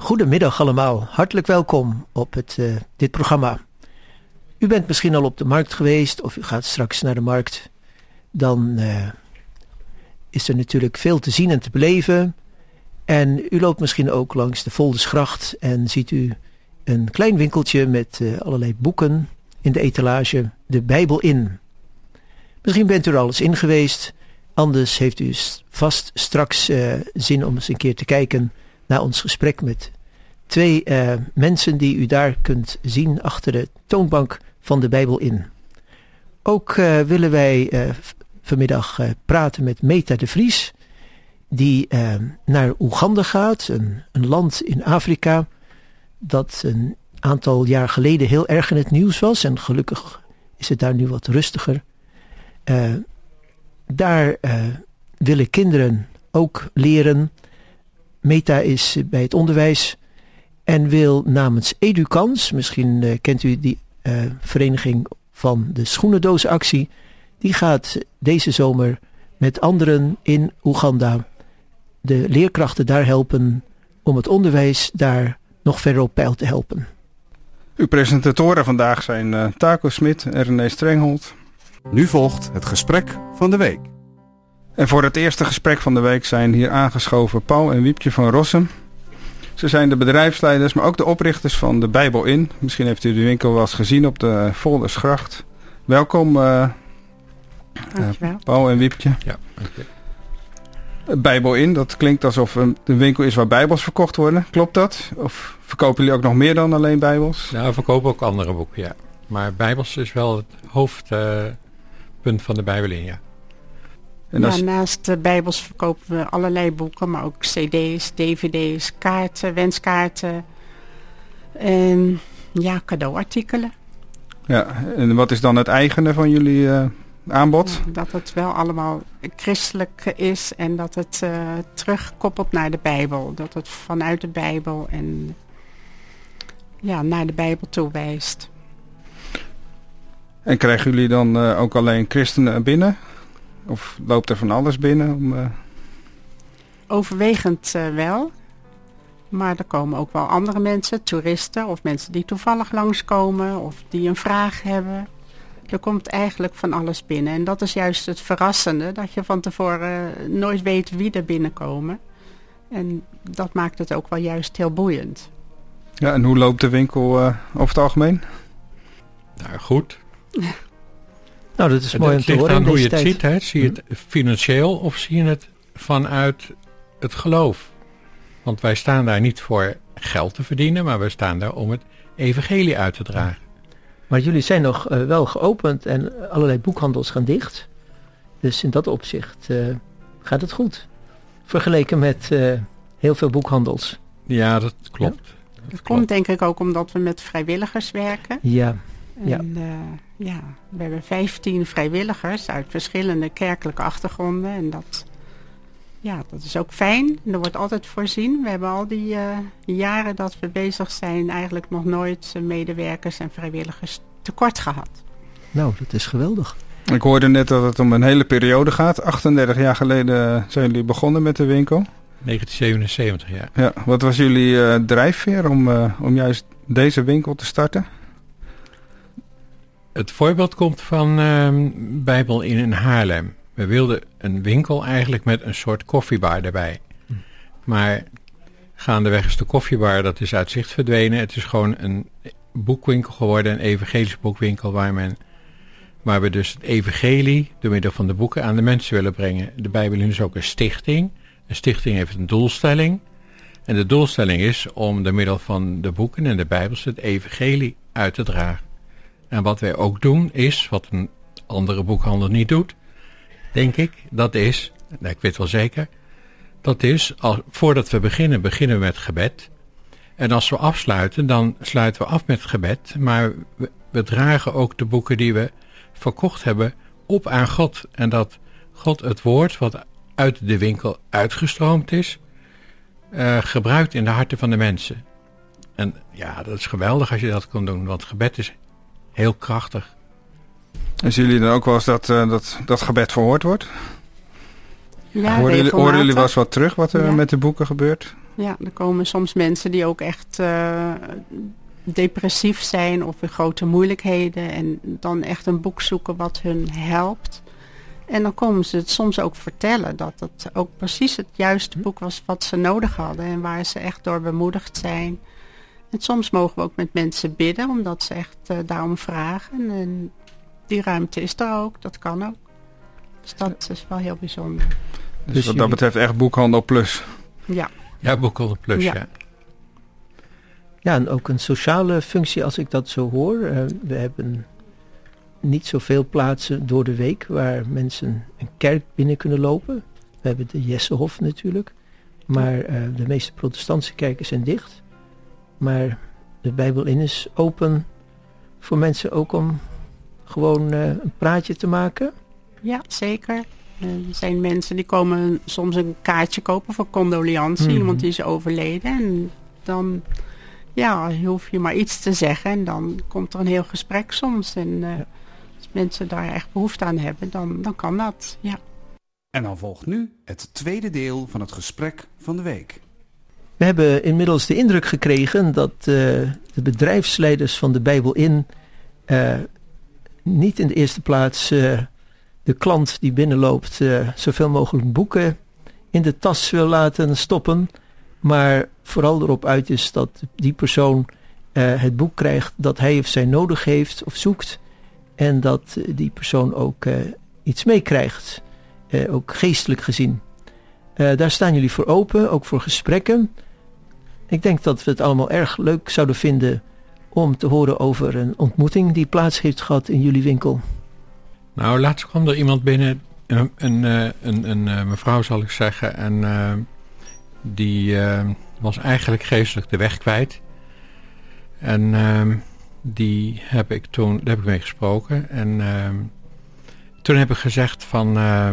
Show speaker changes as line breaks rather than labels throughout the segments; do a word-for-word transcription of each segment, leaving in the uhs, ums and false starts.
Goedemiddag allemaal, hartelijk welkom op het, uh, dit programma. U bent misschien al op de markt geweest of u gaat straks naar de markt. Dan uh, is er natuurlijk veel te zien en te beleven. En u loopt misschien ook langs de Voldesgracht en ziet u een klein winkeltje met uh, allerlei boeken in de etalage, de Bijbel in. Misschien bent u er al eens in geweest, anders heeft u vast straks uh, zin om eens een keer te kijken naar ons gesprek met twee uh, mensen die u daar kunt zien achter de toonbank van de Bijbel in. Ook uh, willen wij uh, vanmiddag uh, praten met Meta de Vries, die uh, naar Oeganda gaat, een, een land in Afrika dat een aantal jaar geleden heel erg in het nieuws was en gelukkig is het daar nu wat rustiger. Uh, daar uh, willen kinderen ook leren. Meta is bij het onderwijs en wil namens Edukans, misschien uh, kent u die uh, vereniging van de schoenendozenactie, die gaat deze zomer met anderen in Oeganda de leerkrachten daar helpen om het onderwijs daar nog verder op peil te helpen.
Uw presentatoren vandaag zijn uh, Taco Smit en René Strenghold.
Nu volgt het gesprek van de week.
En voor het eerste gesprek van de week zijn hier aangeschoven Paul en Wiepje van Rossum. Ze zijn de bedrijfsleiders, maar ook de oprichters van de Bijbel in. Misschien heeft u de winkel wel eens gezien op de Voldesgracht. Welkom uh, uh, Paul en Wiepje.
Ja, okay.
Bijbel in, dat klinkt alsof een winkel is waar Bijbels verkocht worden. Klopt dat? Of verkopen jullie ook nog meer dan alleen Bijbels?
Nou, we verkopen ook andere boeken, ja. Maar Bijbels is wel het hoofdpunt uh, van de Bijbel in, ja.
En ja, is... Naast de Bijbels verkopen we allerlei boeken, maar ook cd's, dvd's, kaarten, wenskaarten en ja, cadeauartikelen.
Ja, en wat is dan het eigene van jullie uh, aanbod?
Ja, dat het wel allemaal christelijk is en dat het uh, terugkoppelt naar de Bijbel. Dat het vanuit de Bijbel en ja, naar de Bijbel toe wijst.
En krijgen jullie dan uh, ook alleen christenen binnen? Of loopt er van alles binnen? Om, uh...
Overwegend uh, wel. Maar er komen ook wel andere mensen, toeristen of mensen die toevallig langskomen of die een vraag hebben. Er komt eigenlijk van alles binnen. En dat is juist het verrassende, dat je van tevoren uh, nooit weet wie er binnenkomen. En dat maakt het ook wel juist heel boeiend.
Ja, en hoe loopt de winkel uh, over het algemeen?
Nou, goed.
Nou, dat is
het,
mooi om
het
te
ligt
horen
aan
in
hoe je
deze
het
tijd.
ziet. Hè? Zie je het financieel of zie je het vanuit het geloof? Want wij staan daar niet voor geld te verdienen, maar we staan daar om het evangelie uit te dragen.
Maar jullie zijn nog uh, wel geopend en allerlei boekhandels gaan dicht. Dus in dat opzicht uh, gaat het goed. Vergeleken met uh, heel veel boekhandels.
Ja, dat klopt.
Ja.
Dat,
dat
klopt.
komt denk ik ook omdat we met vrijwilligers werken.
Ja.
En,
ja.
Uh, ja, we hebben vijftien vrijwilligers uit verschillende kerkelijke achtergronden. En dat, ja, dat is ook fijn. En er wordt altijd voorzien. We hebben al die uh, jaren dat we bezig zijn eigenlijk nog nooit uh, medewerkers en vrijwilligers tekort gehad.
Nou, dat is geweldig.
Ik hoorde net dat het om een hele periode gaat. achtendertig jaar geleden zijn jullie begonnen met de winkel.
negentien zevenenzeventig, ja.
Ja, wat was jullie uh, drijfveer om, uh, om juist deze winkel te starten?
Het voorbeeld komt van uh, Bijbel in in Haarlem. We wilden een winkel eigenlijk met een soort koffiebar erbij. Hm. Maar gaandeweg is de koffiebar, dat is uit zicht verdwenen. Het is gewoon een boekwinkel geworden, een evangelische boekwinkel waar men, waar we dus het evangelie door middel van de boeken aan de mensen willen brengen. De Bijbel is ook een stichting. Een stichting heeft een doelstelling. En de doelstelling is om door middel van de boeken en de Bijbels het evangelie uit te dragen. En wat wij ook doen is, wat een andere boekhandel niet doet, denk ik, dat is, nou, ik weet wel zeker, dat is, als, voordat we beginnen, beginnen we met gebed. En als we afsluiten, dan sluiten we af met gebed, maar we, we dragen ook de boeken die we verkocht hebben op aan God. En dat God het woord wat uit de winkel uitgestroomd is, uh, gebruikt in de harten van de mensen. En ja, dat is geweldig als je dat kan doen, want gebed is heel krachtig.
En zien jullie dan ook wel eens dat, uh, dat, dat gebed verhoord wordt?
Ja,
horen, jullie, horen jullie wel eens wat terug wat er ja. met de boeken gebeurt?
Ja, er komen soms mensen die ook echt uh, depressief zijn of in grote moeilijkheden. En dan echt een boek zoeken wat hun helpt. En dan komen ze het soms ook vertellen dat het ook precies het juiste boek was wat ze nodig hadden. En waar ze echt door bemoedigd zijn. En soms mogen we ook met mensen bidden, omdat ze echt uh, daarom vragen. En die ruimte is er ook, dat kan ook. Dus dat is wel heel bijzonder.
Dus,
dus
wat dat betreft echt Boekhandel Plus.
Ja.
Ja, Boekhandel Plus, ja.
Ja.
Ja, en ook een sociale functie als ik dat zo hoor. Uh, we hebben niet zoveel plaatsen door de week waar mensen een kerk binnen kunnen lopen. We hebben de Jessehof natuurlijk. Maar uh, de meeste protestantse kerken zijn dicht. Maar de Bijbel in is open voor mensen ook om gewoon uh, een praatje te maken.
Ja, zeker. Er zijn mensen die komen soms een kaartje kopen voor condoliantie.
Mm-hmm.
Iemand die is overleden. En dan ja, hoef je maar iets te zeggen. En dan komt er een heel gesprek soms. En uh,
ja.
als mensen daar echt behoefte aan hebben, dan, dan kan dat. Ja.
En dan volgt nu het tweede deel van het gesprek van de week.
We hebben inmiddels de indruk gekregen dat uh, de bedrijfsleiders van de Bijbel in uh, niet in de eerste plaats uh, de klant die binnenloopt uh, zoveel mogelijk boeken in de tas wil laten stoppen, maar vooral erop uit is dat die persoon uh, het boek krijgt dat hij of zij nodig heeft of zoekt en dat uh, die persoon ook uh, iets meekrijgt, uh, ook geestelijk gezien. Uh, daar staan jullie voor open, ook voor gesprekken. Ik denk dat we het allemaal erg leuk zouden vinden om te horen over een ontmoeting die plaats heeft gehad in jullie winkel.
Nou, laatst kwam er iemand binnen, een, een, een, een, een mevrouw zal ik zeggen, en uh, die uh, was eigenlijk geestelijk de weg kwijt. En uh, die heb ik toen, daar heb ik mee gesproken. En uh, toen heb ik gezegd van, uh,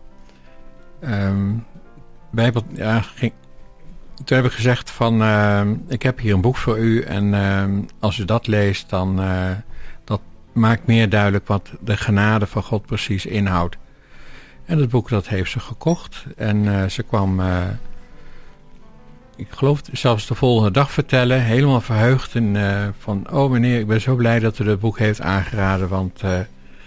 um, Bijbel, ja, ging, toen heb ik gezegd van, uh, ik heb hier een boek voor u en uh, als u dat leest, dan uh, dat maakt meer duidelijk wat de genade van God precies inhoudt. En dat boek dat heeft ze gekocht en uh, ze kwam, uh, ik geloof zelfs de volgende dag vertellen, helemaal verheugd en uh, van, oh meneer, ik ben zo blij dat u dat boek heeft aangeraden, want uh,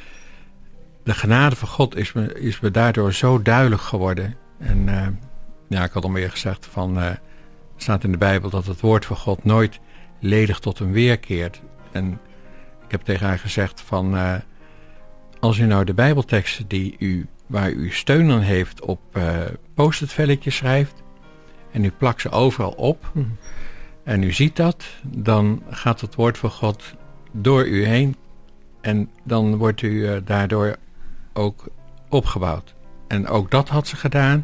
de genade van God is me, is me daardoor zo duidelijk geworden. En uh, ja, ik had al meer gezegd van, uh, er staat in de Bijbel dat het woord van God nooit ledig tot hem weerkeert. En ik heb tegen haar gezegd van, uh, als u nou de Bijbelteksten die u, waar u steun aan heeft op uh, post-it velletjes schrijft en u plakt ze overal op mm. en u ziet dat, dan gaat het woord van God door u heen en dan wordt u uh, daardoor ook opgebouwd. En ook dat had ze gedaan.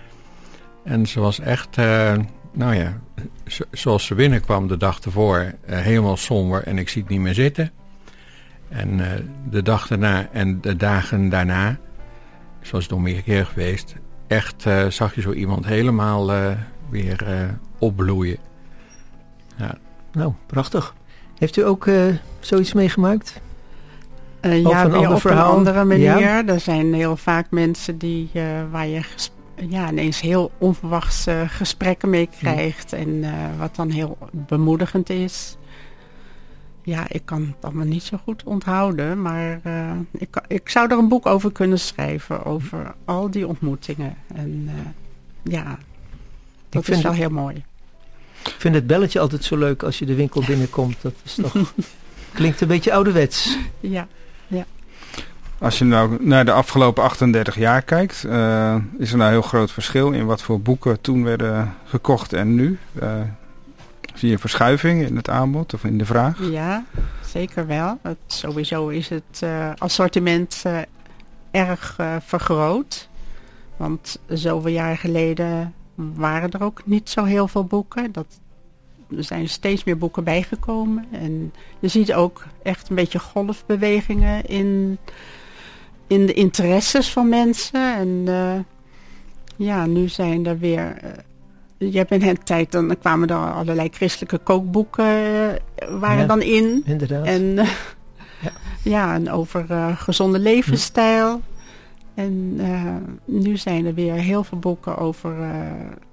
En ze was echt, uh, nou ja, zo, zoals ze binnenkwam de dag ervoor, uh, helemaal somber en ik zie het niet meer zitten. En uh, de dag daarna en de dagen daarna, zoals het nog meer keer geweest, echt uh, zag je zo iemand helemaal uh, weer uh, opbloeien. Ja.
Nou, prachtig. Heeft u ook uh, zoiets meegemaakt?
Uh, ja, weer op verhaal? Een andere manier. Ja. Er zijn heel vaak mensen die, uh, waar je gesp- ja, ineens heel onverwachts uh, gesprekken mee krijgt. Ja. En uh, wat dan heel bemoedigend is. Ja, ik kan het allemaal niet zo goed onthouden. Maar uh, ik, ik zou er een boek over kunnen schrijven. Over al die ontmoetingen. En uh, ja, dat is wel heel mooi.
Ik vind het belletje altijd zo leuk als je de winkel binnenkomt. Dat is toch... Klinkt een beetje ouderwets.
Ja, ja.
Als je nou naar de afgelopen achtendertig jaar kijkt, uh, is er nou een heel groot verschil in wat voor boeken toen werden gekocht en nu? Uh, zie je een verschuiving in het aanbod of in de vraag?
Ja, zeker wel. Het, sowieso is het uh, assortiment uh, erg uh, vergroot. Want zoveel jaar geleden waren er ook niet zo heel veel boeken. Dat Er zijn steeds meer boeken bijgekomen. En je ziet ook echt een beetje golfbewegingen in, in de interesses van mensen. En uh, ja, nu zijn er weer... Uh, je hebt in een tijd, dan kwamen er allerlei christelijke kookboeken uh, waren ja, dan in.
Inderdaad.
En, uh, ja. ja, en over uh, gezonde levensstijl. Hm. En uh, nu zijn er weer heel veel boeken over... Uh,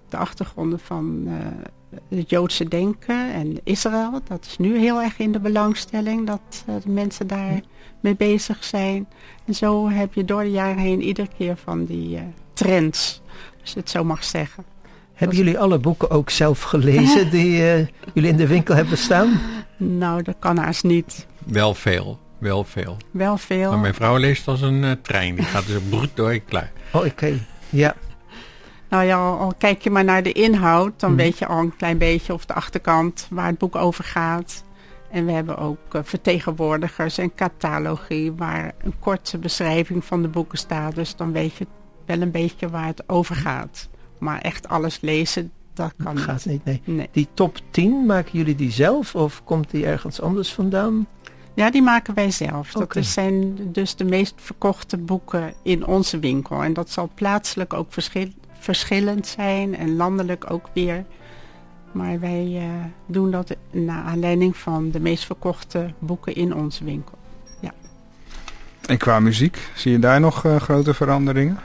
de achtergronden van uh, het Joodse denken en Israël. Dat is nu heel erg in de belangstelling, dat uh, de mensen daar mee bezig zijn. En zo heb je door de jaren heen iedere keer van die uh, trends, als je het zo mag zeggen.
Hebben jullie alle boeken ook zelf gelezen die uh, jullie in de winkel hebben staan?
Nou, dat kan haast niet.
Wel veel, wel veel.
Wel veel.
Maar mijn vrouw leest als een uh, trein. Die gaat dus broed door, klaar.
Oh, oké. Okay. Ja.
Nou ja, al, al kijk je maar naar de inhoud, dan hmm. weet je al een klein beetje of de achterkant waar het boek over gaat. En we hebben ook uh, vertegenwoordigers en catalogie waar een korte beschrijving van de boeken staat. Dus dan weet je wel een beetje waar het over gaat. Maar echt alles lezen, dat kan
dat gaat
niet.
niet nee.
Nee.
Die top tien, maken jullie die zelf of komt die ergens anders vandaan?
Ja, die maken wij zelf. Dat
Okay.
zijn dus de meest verkochte boeken in onze winkel. En dat zal plaatselijk ook verschil, verschillend zijn en landelijk ook weer. Maar wij uh, doen dat naar aanleiding van de meest verkochte boeken in onze winkel. Ja.
En qua muziek, zie je daar nog uh, grote veranderingen?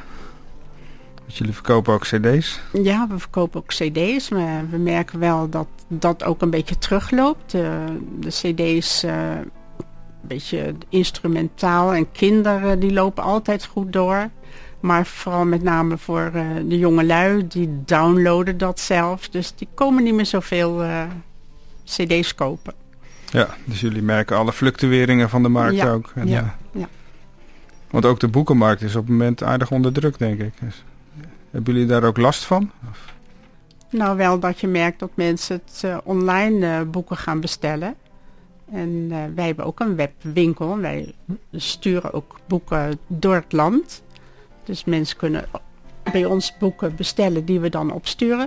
Want jullie verkopen ook cd's?
Ja, we verkopen ook cd's. Maar we merken wel dat dat ook een beetje terugloopt. De, de cd's, uh, een beetje instrumentaal en kinderen, die lopen altijd goed door. Maar vooral met name voor uh, de jonge lui, die downloaden dat zelf. Dus die komen niet meer zoveel uh, cd's kopen.
Ja, dus jullie merken alle fluctueringen van de markt
ja,
ook. En,
ja,
uh,
ja.
Want ook de boekenmarkt is op het moment aardig onder druk, denk ik. Dus, hebben jullie daar ook last van? Of?
Nou, wel dat je merkt dat mensen het uh, online uh, boeken gaan bestellen. En uh, wij hebben ook een webwinkel. Wij sturen ook boeken door het land. Dus mensen kunnen bij ons boeken bestellen die we dan opsturen.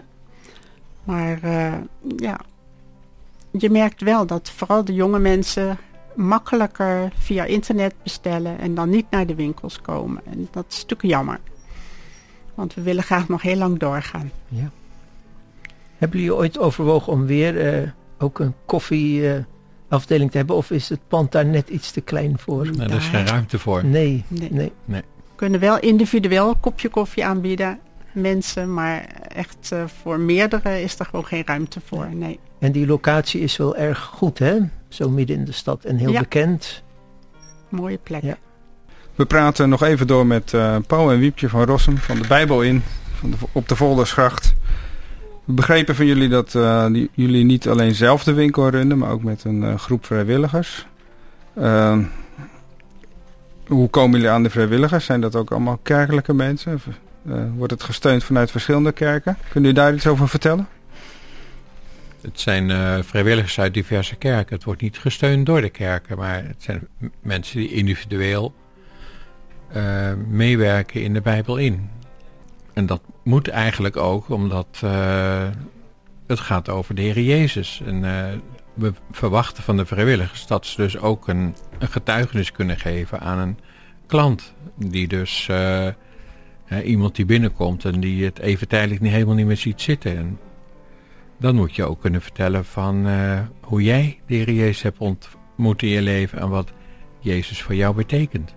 Maar uh, ja, je merkt wel dat vooral de jonge mensen makkelijker via internet bestellen en dan niet naar de winkels komen. En dat is natuurlijk jammer. Want we willen graag nog heel lang doorgaan.
Ja. Hebben jullie ooit overwogen om weer uh, ook een koffieafdeling uh, te hebben? Of is het pand daar net iets te klein voor?
Nou, daar is geen ruimte voor.
Nee,
nee.
nee.
nee.
We kunnen wel individueel een kopje koffie aanbieden, mensen. Maar echt uh, voor meerdere is er gewoon geen ruimte voor. Nee.
En die locatie is wel erg goed, hè? Zo midden in de stad en heel
ja.
bekend.
Mooie plek.
Ja.
We praten nog even door met uh, Paul en Wiepje van Rossum van de Bijbel in, van de, op de Voldersgracht. We begrepen van jullie dat uh, die, jullie niet alleen zelf de winkel runnen, maar ook met een uh, groep vrijwilligers. Uh, hoe komen jullie aan de vrijwilligers? Zijn dat ook allemaal kerkelijke mensen? Of, uh, wordt het gesteund vanuit verschillende kerken? Kunnen jullie daar iets over vertellen?
Het zijn uh, vrijwilligers uit diverse kerken. Het wordt niet gesteund door de kerken, maar het zijn m- mensen die individueel uh, meewerken in de Bijbel in. En dat moet eigenlijk ook, omdat uh, het gaat over de Heer Jezus. En uh, we verwachten van de vrijwilligers dat ze dus ook een, een getuigenis kunnen geven aan een klant. Die dus uh, uh, iemand die binnenkomt en die het even tijdelijk niet, helemaal niet meer ziet zitten. En dan moet je ook kunnen vertellen van uh, hoe jij de Heer Jezus hebt ontmoet in je leven en wat Jezus voor jou betekent.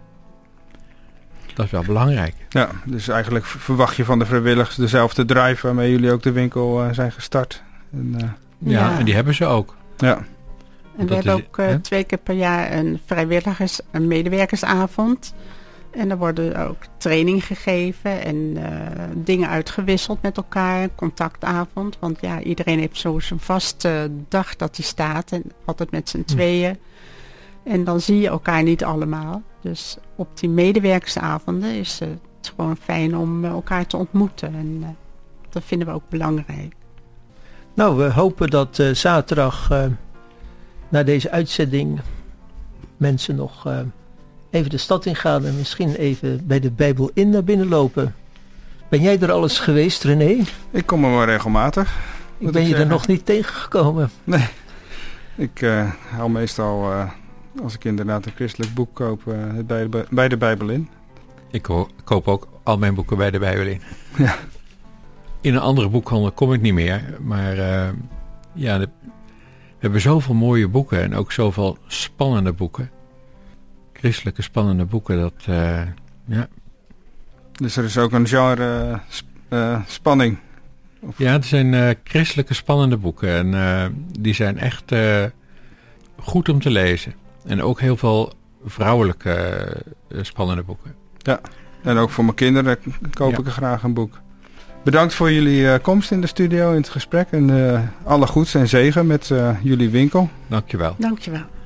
Dat is wel belangrijk.
Ja, dus eigenlijk verwacht je van de vrijwilligers dezelfde drive waarmee jullie ook de winkel uh, zijn gestart. En, uh,
ja,
ja,
en die hebben ze ook.
Ja.
En we
dat
hebben
is,
ook uh,
hè?
twee keer per jaar een vrijwilligers- en medewerkersavond. En er worden ook training gegeven en uh, dingen uitgewisseld met elkaar. Een contactavond, want ja, iedereen heeft zo zijn vaste dag dat hij staat. En altijd met z'n tweeën. En dan zie je elkaar niet allemaal. Dus op die medewerkersavonden is het gewoon fijn om elkaar te ontmoeten. En uh, dat vinden we ook belangrijk.
Nou, we hopen dat uh, zaterdag uh, na deze uitzending mensen nog uh, even de stad in gaan en misschien even bij de Bijbel in naar binnen lopen. Ben jij er al eens geweest, René?
Ik kom er wel regelmatig.
Ik ben je er nog niet tegengekomen.
Nee. Ik uh, haal meestal, uh, als ik inderdaad een christelijk boek koop, uh, het bij de, bij de Bijbel in.
Ik ho- koop ook al mijn boeken bij de Bijbel in.
Ja.
In een andere boekhandel kom ik niet meer. Maar uh, ja, de, we hebben zoveel mooie boeken en ook zoveel spannende boeken. Christelijke spannende boeken, dat uh, ja.
Dus er is ook een genre uh, sp- uh, spanning Of...
Ja, het zijn uh, christelijke spannende boeken. En uh, die zijn echt uh, goed om te lezen. En ook heel veel vrouwelijke uh, spannende boeken.
Ja, en ook voor mijn kinderen koop ja. ik er graag een boek. Bedankt voor jullie uh, komst in de studio, in het gesprek. En uh, alle goeds en zegen met uh, jullie winkel.
Dankjewel.
Dankjewel.